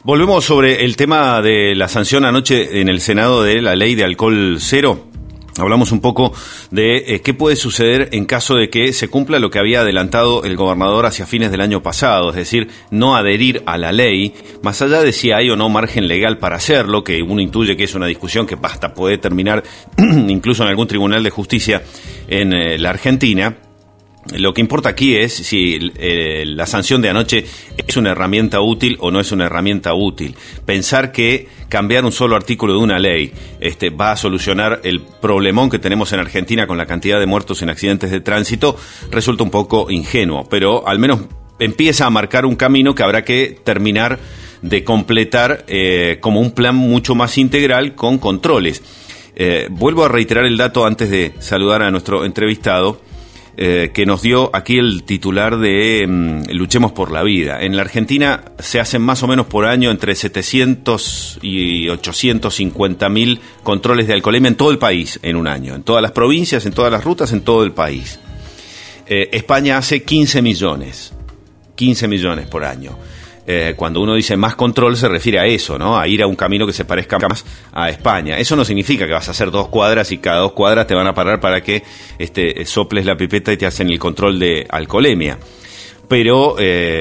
Volvemos sobre el tema de la sanción anoche en el Senado de la ley de alcohol cero. Hablamos un poco de qué puede suceder en caso de que se cumpla lo que había adelantado el gobernador hacia fines del año pasado, es decir, no adherir a la ley, más allá de si hay o no margen legal para hacerlo, que uno intuye que es una discusión que hasta puede terminar incluso en algún tribunal de justicia en la Argentina. Lo que importa aquí es si la sanción de anoche es una herramienta útil o no es una herramienta útil. Pensar que cambiar un solo artículo de una ley va a solucionar el problemón que tenemos en Argentina con la cantidad de muertos en accidentes de tránsito resulta un poco ingenuo, pero al menos empieza a marcar un camino que habrá que terminar de completar como un plan mucho más integral con controles. Vuelvo a reiterar el dato antes de saludar a nuestro entrevistado, que nos dio aquí el titular de Luchemos por la Vida. En la Argentina se hacen más o menos por año entre 700 y 850.000 controles de alcoholemia en todo el país en un año, en todas las provincias, en todas las rutas, en todo el país. España hace 15 millones por año. Cuando uno dice más control se refiere a eso, ¿no? A ir a un camino que se parezca más a España. Eso no significa que vas a hacer 2 cuadras y cada 2 cuadras te van a parar para que soples la pipeta y te hacen el control de alcoholemia. Pero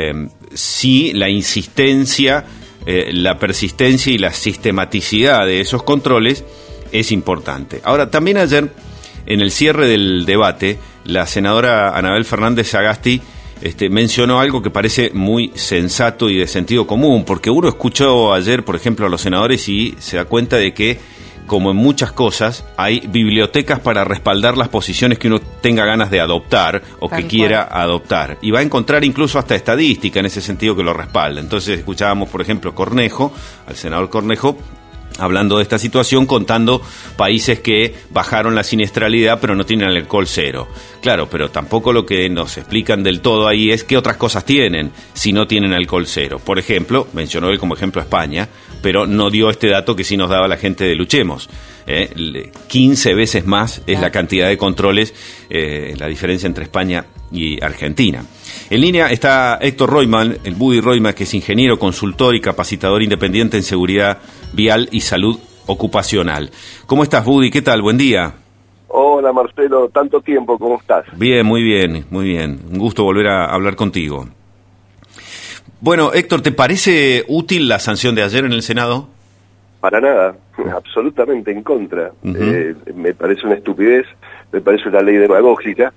sí la insistencia, la persistencia y la sistematicidad de esos controles es importante. Ahora, también ayer, en el cierre del debate, la senadora Anabel Fernández Sagasti mencionó algo que parece muy sensato y de sentido común, porque uno escuchó ayer, por ejemplo, a los senadores y se da cuenta de que, como en muchas cosas, hay bibliotecas para respaldar las posiciones que uno tenga ganas de adoptar o que quiera adoptar. Y va a encontrar incluso hasta estadística en ese sentido que lo respalda. Entonces escuchábamos, por ejemplo, Cornejo, al senador Cornejo, hablando de esta situación, contando países que bajaron la siniestralidad pero no tienen alcohol cero. Claro, pero tampoco lo que nos explican del todo ahí es qué otras cosas tienen si no tienen alcohol cero. Por ejemplo, mencionó él como ejemplo a España, pero no dio este dato que sí nos daba la gente de Luchemos. 15 veces más es la cantidad de controles, la diferencia entre España y Argentina. En línea está Héctor Royman, el Buddy Royman, que es ingeniero, consultor y capacitador independiente en seguridad vial y salud ocupacional. ¿Cómo estás, Buddy? ¿Qué tal? Buen día. Hola, Marcelo. Tanto tiempo. ¿Cómo estás? Bien, muy bien, muy bien. Un gusto volver a hablar contigo. Bueno, Héctor, ¿te parece útil la sanción de ayer en el Senado? Para nada. Absolutamente en contra. Me parece una estupidez, me parece una ley demagógica.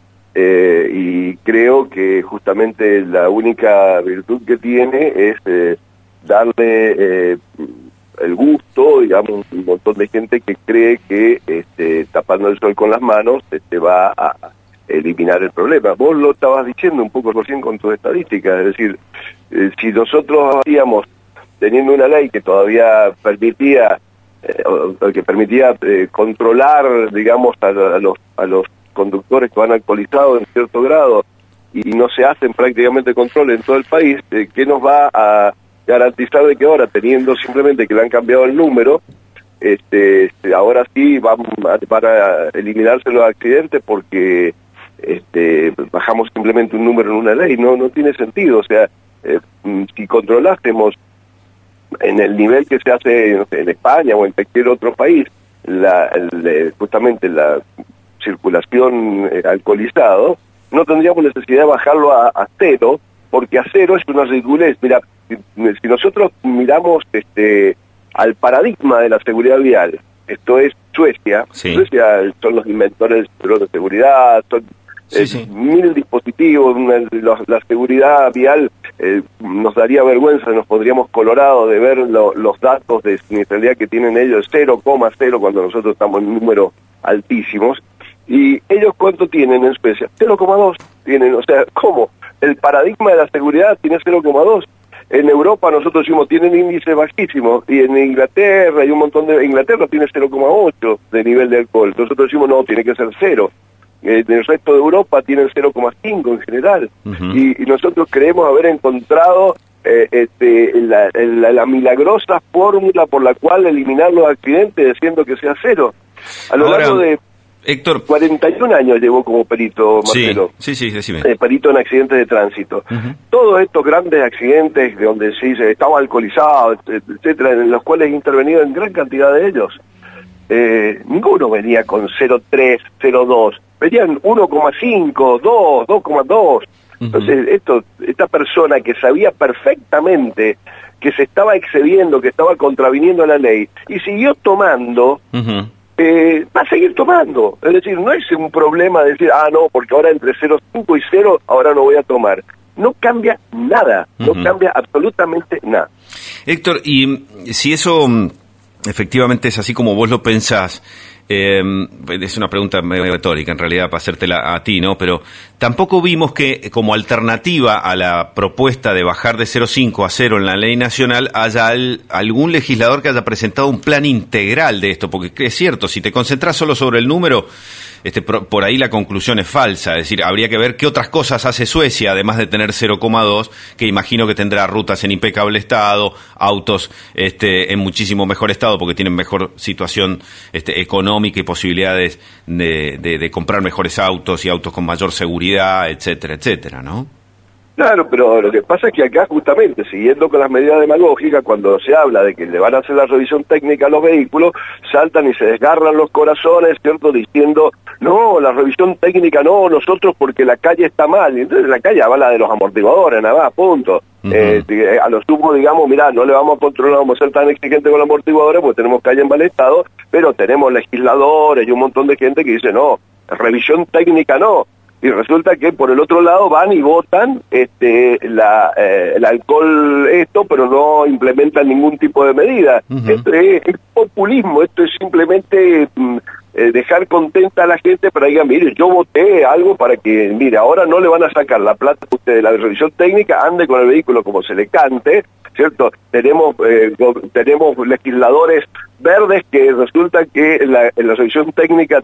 Y creo que justamente la única virtud que tiene es darle el gusto, digamos, un montón de gente que cree que tapando el sol con las manos va a eliminar el problema. Vos lo estabas diciendo un poco recién con tus estadísticas, es decir, si nosotros habíamos teniendo una ley que todavía permitía controlar, digamos, a los conductores que van alcoholizados en cierto grado y no se hacen prácticamente controles en todo el país, ¿qué nos va a garantizar de que ahora, teniendo simplemente que le han cambiado el número, ahora sí van a eliminarse los accidentes porque bajamos simplemente un número en una ley? No tiene sentido. O sea, si controlásemos en el nivel que se hace en España o en cualquier otro país justamente la circulación alcoholizado, no tendríamos necesidad de bajarlo a cero, porque a cero es una ridiculez. Mira, si nosotros miramos al paradigma de la seguridad vial, esto es Suecia. Sí. Suecia son los inventores del cinturón de seguridad, son 1000 dispositivos, la seguridad vial nos daría vergüenza, nos pondríamos colorados de ver los datos de siniestralidad que tienen ellos, 0,0, cuando nosotros estamos en números altísimos. ¿Y ellos cuánto tienen en Suecia? 0,2 tienen. O sea, ¿cómo? El paradigma de la seguridad tiene 0,2. En Europa nosotros decimos tienen índices bajísimos, y en Inglaterra hay un montón de... Inglaterra tiene 0,8 de nivel de alcohol. Nosotros decimos no, tiene que ser 0. En el resto de Europa tienen 0,5 en general. Y nosotros creemos haber encontrado la milagrosa fórmula por la cual eliminar los accidentes haciendo que sea 0. A lo largo de Héctor. 41 años llevó como perito, Marcelo. Sí, decime. Perito en accidentes de tránsito. Todos estos grandes accidentes de donde se dice estaba alcoholizado, etcétera, en los cuales he intervenido en gran cantidad de ellos, ninguno venía con 0,3, 0,2, venían 1,5, 2, 2,2. Entonces, esta persona que sabía perfectamente que se estaba excediendo, que estaba contraviniendo la ley, y siguió tomando, va a seguir tomando. Es decir, no es un problema decir, no, porque ahora entre 0,5 y 0, ahora no voy a tomar. No cambia nada, no cambia absolutamente nada. Héctor, y si eso efectivamente es así como vos lo pensás, es una pregunta medio retórica en realidad para hacértela a ti, ¿no? Pero tampoco vimos que como alternativa a la propuesta de bajar de 0,5 a 0 en la ley nacional haya algún legislador que haya presentado un plan integral de esto, porque es cierto, si te concentras solo sobre el número, por ahí la conclusión es falsa, es decir, habría que ver qué otras cosas hace Suecia, además de tener 0,2, que imagino que tendrá rutas en impecable estado, autos en muchísimo mejor estado, porque tienen mejor situación económica y posibilidades de comprar mejores autos y autos con mayor seguridad, etcétera, etcétera, ¿no? Claro, pero lo que pasa es que acá justamente, siguiendo con las medidas demagógicas, cuando se habla de que le van a hacer la revisión técnica a los vehículos, saltan y se desgarran los corazones, ¿cierto?, diciendo, no, la revisión técnica no, nosotros porque la calle está mal. Y entonces la calle habla de los amortiguadores, nada más, punto. A lo sumo, digamos, mirá, no le vamos a controlar, vamos a ser tan exigentes con los amortiguadores porque tenemos calle en mal estado, pero tenemos legisladores y un montón de gente que dice, no, revisión técnica no. Y resulta que por el otro lado van y votan el alcohol pero no implementan ningún tipo de medida. Esto es populismo, esto es simplemente dejar contenta a la gente para que digan, mire, yo voté algo para que, mire, ahora no le van a sacar la plata a usted de la revisión técnica, ande con el vehículo como se le cante, ¿cierto? Tenemos legisladores verdes que resulta que en la revisión técnica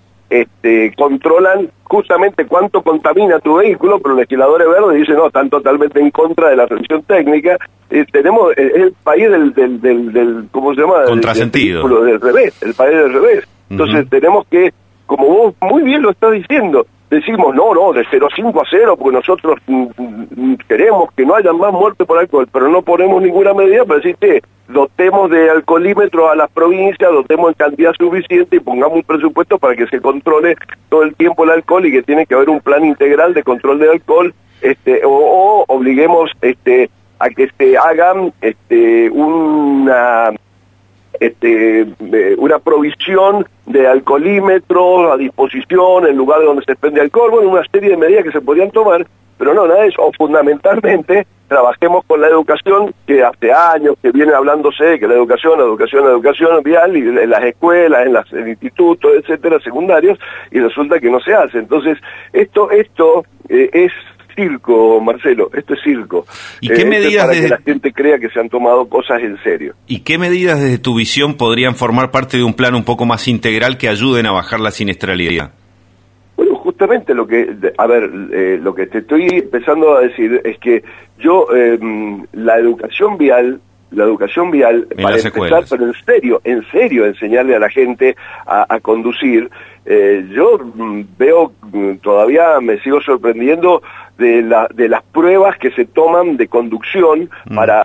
controlan justamente cuánto contamina tu vehículo, pero los legisladores verdes dicen, no, están totalmente en contra de la revisión técnica. Tenemos el país del ¿cómo se llama? Contrasentido. Del revés, el país del revés. Entonces tenemos que, como vos muy bien lo estás diciendo, decimos, no, de 0,5 a 0, porque nosotros queremos que no haya más muertes por alcohol, pero no ponemos ninguna medida para decir que dotemos de alcoholímetros a las provincias, dotemos en cantidad suficiente y pongamos un presupuesto para que se controle todo el tiempo el alcohol y que tiene que haber un plan integral de control del alcohol, o obliguemos a que se hagan una provisión de alcoholímetros a disposición en lugar de donde se expende alcohol, bueno, una serie de medidas que se podrían tomar, pero no, nada de eso. O fundamentalmente trabajemos con la educación, que hace años que viene hablándose de que la educación vial, y en las escuelas, en los institutos, etcétera, secundarios, y resulta que no se hace. Entonces, esto es circo, Marcelo, esto es circo. ¿Y qué medidas para que la gente crea que se han tomado cosas en serio? ¿Y qué medidas desde tu visión podrían formar parte de un plan un poco más integral que ayuden a bajar la siniestralidad? Bueno, justamente lo que te estoy empezando a decir es que yo, la educación vial para empezar, pero en serio, enseñarle a la gente a conducir. Yo veo, todavía me sigo sorprendiendo de las pruebas que se toman de conducción para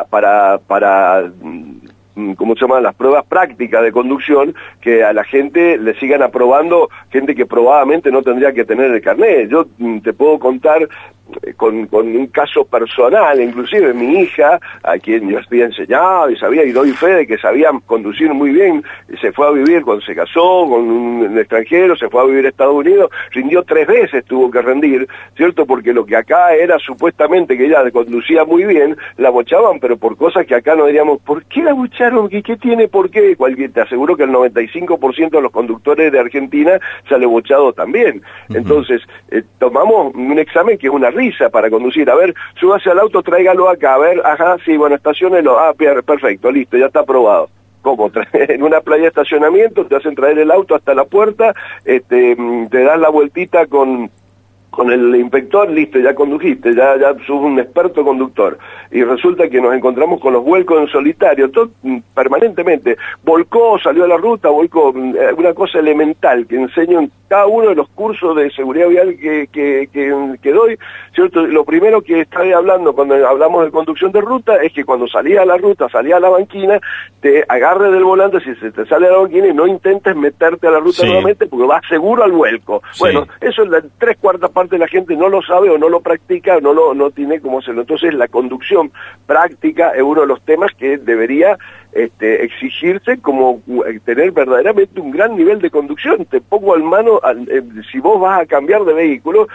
¿cómo se llaman? Las pruebas prácticas de conducción, que a la gente le sigan aprobando, gente que probablemente no tendría que tener el carnet. Yo te puedo contar con un caso personal, inclusive mi hija, a quien yo había enseñado y doy fe de que sabía conducir muy bien, se fue a vivir cuando se casó con un extranjero, se fue a vivir a Estados Unidos, rindió 3 veces, tuvo que rendir, ¿cierto? Porque lo que acá era supuestamente que ella conducía muy bien, la bochaban, pero por cosas que acá no diríamos, ¿por qué la bocharon? ¿Qué tiene por qué? Te aseguro que el 95% de los conductores de Argentina sale bochado también. Entonces, tomamos un examen que es una risa para conducir. A ver, súbase al auto, tráigalo acá. A ver, ajá, sí, bueno, estaciónelo. Perfecto, listo, ya está aprobado. ¿Cómo? En una playa de estacionamiento te hacen traer el auto hasta la puerta, te das la vueltita con con el inspector, listo, ya condujiste, ya sos un experto conductor. Y resulta que nos encontramos con los vuelcos en solitario, todo permanentemente. Volcó, salió a la ruta, volcó, una cosa elemental que enseño en cada uno de los cursos de seguridad vial que doy, ¿cierto? Lo primero que estoy hablando cuando hablamos de conducción de ruta es que cuando salís a la ruta, salís a la banquina, te agarres del volante si se te sale a la banquina y no intentes meterte a la ruta nuevamente porque vas seguro al vuelco. Sí. Bueno, eso es la 3/4 parte de la gente no lo sabe o no lo practica, no tiene cómo hacerlo. Entonces la conducción práctica es uno de los temas que debería exigirse como tener verdaderamente un gran nivel de conducción. Te pongo al mano, si vos vas a cambiar de vehículo,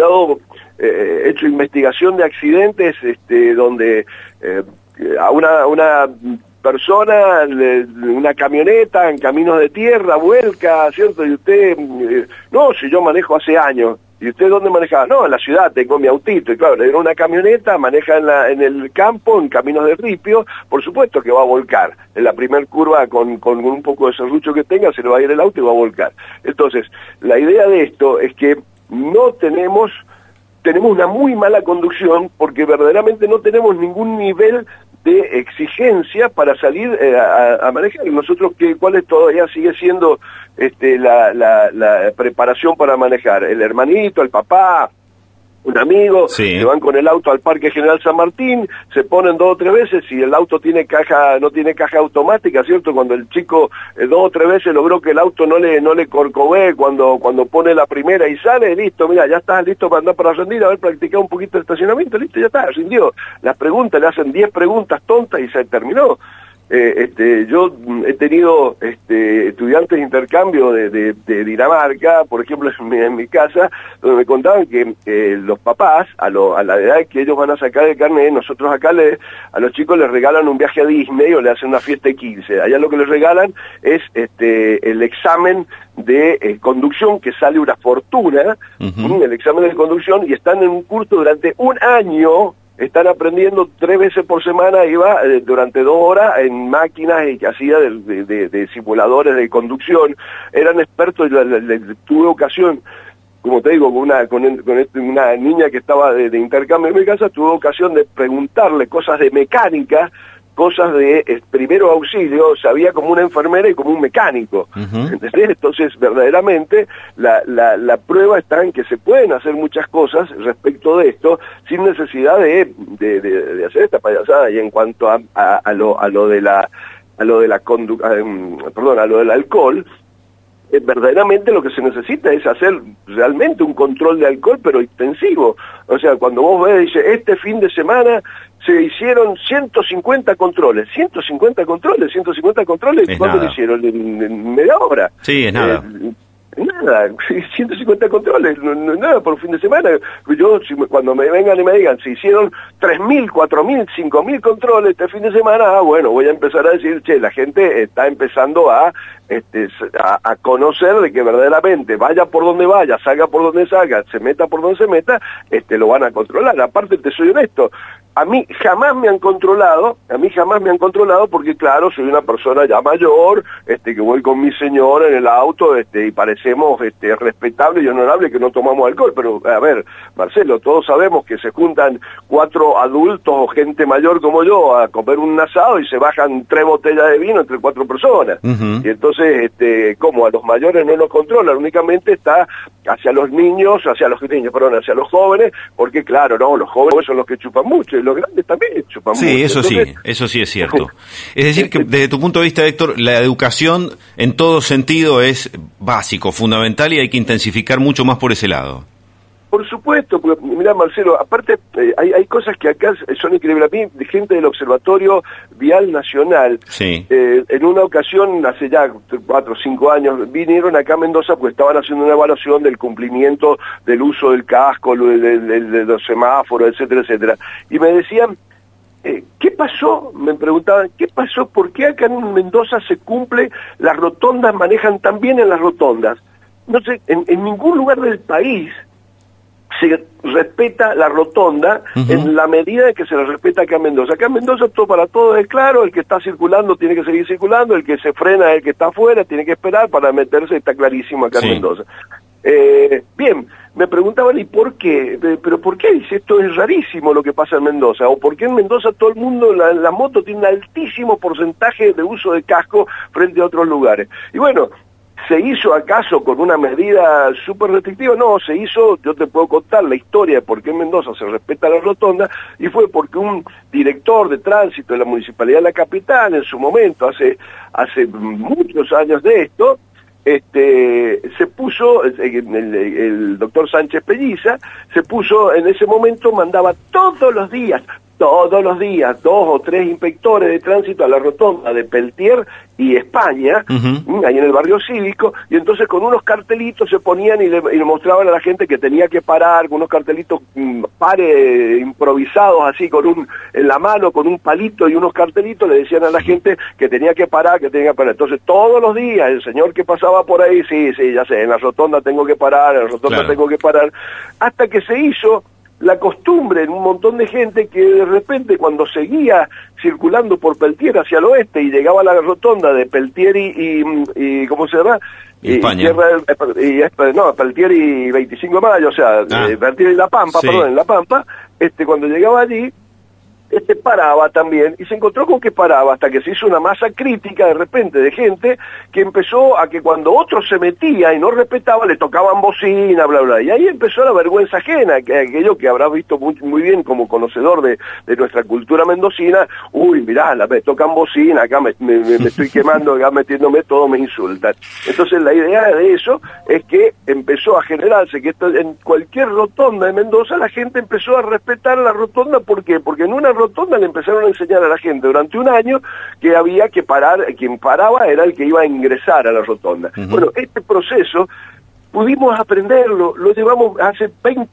he hecho investigación de accidentes donde a una persona, una camioneta en caminos de tierra, vuelca, ¿cierto? Y usted, no, si yo manejo hace años. ¿Y usted dónde manejaba? No, en la ciudad, tengo mi autito. Y claro, le dieron una camioneta, maneja en el campo, en caminos de ripio, por supuesto que va a volcar. En la primer curva, con un poco de serrucho que tenga, se le va a ir el auto y va a volcar. Entonces, la idea de esto es que no tenemos una muy mala conducción porque verdaderamente no tenemos ningún nivel de exigencia para salir a manejar. Nosotros, ¿cuál es todavía sigue siendo la preparación para manejar? El hermanito, el papá, un amigo, que van con el auto al Parque General San Martín, se ponen 2 o 3 veces, si el auto no tiene caja automática, ¿cierto? Cuando el chico 2 o 3 veces logró que el auto no le corcovee cuando pone la primera y sale, listo, mira, ya estás listo para andar para rendir, haber practicado un poquito de estacionamiento, listo, ya está, rindió. Las preguntas, le hacen 10 preguntas tontas y se terminó. Yo he tenido estudiantes de intercambio de Dinamarca, por ejemplo, en mi casa, donde me contaban que los papás, a la edad que ellos van a sacar el carnet, nosotros acá a los chicos les regalan un viaje a Disney o le hacen una fiesta de 15. Allá lo que les regalan es el examen de conducción, que sale una fortuna, el examen de conducción, y están en un curso durante un año. Están aprendiendo 3 veces por semana, iba durante 2 horas en máquinas que hacía de simuladores de conducción. Eran expertos, tuve ocasión, como te digo, con una niña que estaba de intercambio en mi casa, tuve ocasión de preguntarle cosas de mecánica, cosas de primero auxilio, sabía como una enfermera y como un mecánico. ¿Entendés? Entonces, verdaderamente, la prueba está en que se pueden hacer muchas cosas respecto de esto, sin necesidad de hacer esta payasada. Y en cuanto a lo del alcohol, verdaderamente lo que se necesita es hacer realmente un control de alcohol, pero intensivo. O sea, cuando vos ves, dice, este fin de semana se hicieron 150 controles. 150 controles, ¿cuándo lo hicieron? ¿En media hora? Sí, es nada. Nada, 150 controles, no nada por un fin de semana. Yo, cuando me vengan y me digan, se hicieron 3.000, 4.000, 5.000 controles este fin de semana, bueno, voy a empezar a decir, la gente está empezando a conocer de que verdaderamente vaya por donde vaya, salga por donde salga, se meta por donde se meta, lo van a controlar. Aparte, te soy honesto, a mí jamás me han controlado porque, claro, soy una persona ya mayor, que voy con mi señora en el auto, y parecemos respetables y honorables que no tomamos alcohol. Pero, a ver, Marcelo, todos sabemos que se juntan 4 adultos o gente mayor como yo a comer un asado y se bajan 3 botellas de vino entre 4 personas. Y entonces, como a los mayores no nos controlan, únicamente está hacia los jóvenes, porque, claro, no, los jóvenes son los que chupan mucho, los grandes también chupan mucho. Sí, eso sí es cierto. Es decir, que desde tu punto de vista, Héctor, la educación en todo sentido es básico, fundamental, y hay que intensificar mucho más por ese lado. Por supuesto, porque mirá, Marcelo, aparte hay cosas que acá son increíbles. A mí, de gente del Observatorio Vial Nacional, en una ocasión, hace ya 4 o 5 años, vinieron acá a Mendoza porque estaban haciendo una evaluación del cumplimiento del uso del casco, de los semáforos, etcétera, etcétera. Y me decían, ¿qué pasó? Me preguntaban, ¿qué pasó? ¿Por qué acá en Mendoza se cumple, las rotondas manejan tan bien en las rotondas? No sé, en ningún lugar del país se respeta la rotonda en la medida de que se la respeta acá en Mendoza. Acá en Mendoza todo para todos es claro, el que está circulando tiene que seguir circulando, el que se frena, el que está afuera, tiene que esperar para meterse, está clarísimo acá en Mendoza. Bien, me preguntaban, ¿y por qué? ¿Pero por qué? Dice, esto es rarísimo lo que pasa en Mendoza. ¿O por qué en Mendoza todo el mundo, la moto tiene un altísimo porcentaje de uso de casco frente a otros lugares? Y bueno, ¿se hizo acaso con una medida súper restrictiva? No, se hizo, yo te puedo contar la historia de por qué en Mendoza se respeta la rotonda, y fue porque un director de tránsito de la Municipalidad de la Capital, en su momento, hace muchos años de esto, se puso, el doctor Sánchez Pelliza, se puso en ese momento, mandaba todos los días, 2 o 3 inspectores de tránsito a la rotonda de Peltier y España, ahí en el barrio cívico, y entonces con unos cartelitos se ponían y le mostraban a la gente que tenía que parar, con unos cartelitos improvisados así, en la mano, con un palito y unos cartelitos, le decían a la gente que tenía que parar, Entonces todos los días el señor que pasaba por ahí, sí, ya sé, en la rotonda tengo que parar, tengo que parar, hasta que se hizo la costumbre en un montón de gente que de repente cuando seguía circulando por Peltier hacia el oeste y llegaba a la rotonda de Peltier y ¿cómo se llama? España. Peltier y 25 de mayo, o sea, Peltier y La Pampa, sí. En La Pampa, cuando llegaba allí, paraba también, y se encontró con que paraba, hasta que se hizo una masa crítica de repente de gente que empezó a que cuando otro se metía y no respetaba, le tocaban bocina, bla, bla, y ahí empezó la vergüenza ajena, que aquello que habrás visto muy bien como conocedor de nuestra cultura mendocina. Uy, mirá, me tocan bocina, acá me estoy quemando, acá metiéndome, todo me insultan. Entonces la idea de eso es que empezó a generarse que en cualquier rotonda de Mendoza la gente empezó a respetar la rotonda. ¿Por qué? Porque en una rotonda le empezaron a enseñar a la gente durante un año que había que parar, quien paraba era el que iba a ingresar a la rotonda. Bueno, este proceso pudimos aprenderlo, lo llevamos hace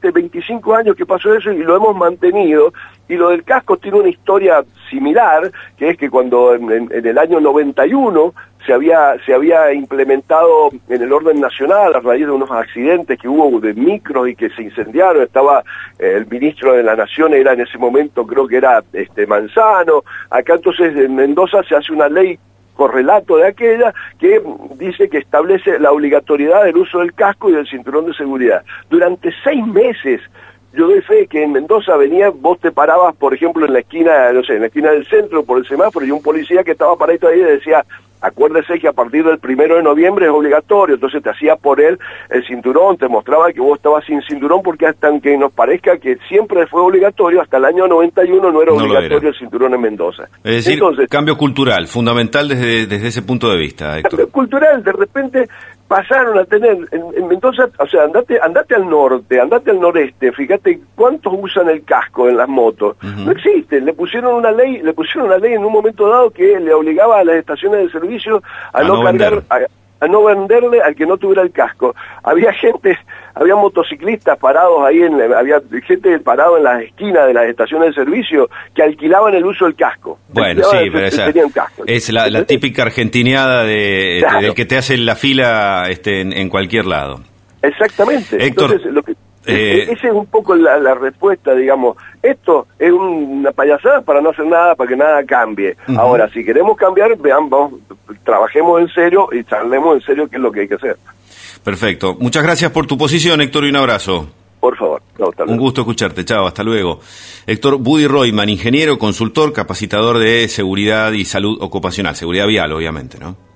25 años que pasó eso y lo hemos mantenido, y lo del casco tiene una historia similar, que es que cuando en el año 91 se había implementado en el orden nacional a raíz de unos accidentes que hubo de micros y que se incendiaron, estaba el ministro de la Nación, era en ese momento, creo que era Manzano, acá entonces en Mendoza se hace una ley correlato de aquella que dice que establece la obligatoriedad del uso del casco y del cinturón de seguridad. Durante 6 meses, yo doy fe que en Mendoza vos te parabas, por ejemplo, en la esquina, en la esquina del centro por el semáforo, y un policía que estaba paradito ahí decía, acuérdese que a partir del 1 de noviembre es obligatorio, entonces te hacía por él el cinturón, te mostraba que vos estabas sin cinturón, porque hasta aunque nos parezca que siempre fue obligatorio, hasta el año 91 no era obligatorio el cinturón en Mendoza. Es decir, entonces, cambio cultural, fundamental desde ese punto de vista, Héctor. Cambio cultural, de repente pasaron a tener, en Mendoza, o sea, andate al norte, andate al noreste, fíjate cuántos usan el casco en las motos. No existen, le pusieron una ley en un momento dado que le obligaba a las estaciones de servicio a no cargar, a no venderle al que no tuviera el casco. Había motociclistas parados ahí, había gente parado en las esquinas de las estaciones de servicio que alquilaban el uso del casco. Bueno, sí, pero esa es la típica argentineada del que te hace la fila en cualquier lado. Exactamente. Héctor, entonces, esa es un poco la respuesta, digamos. Esto es una payasada para no hacer nada, para que nada cambie. Ahora, si queremos cambiar, trabajemos en serio y charlemos en serio qué es lo que hay que hacer. Perfecto. Muchas gracias por tu posición, Héctor, y un abrazo. Por favor. Un gusto escucharte. Chao, hasta luego. Héctor Buddy Royman, ingeniero, consultor, capacitador de seguridad y salud ocupacional, seguridad vial, obviamente, ¿no?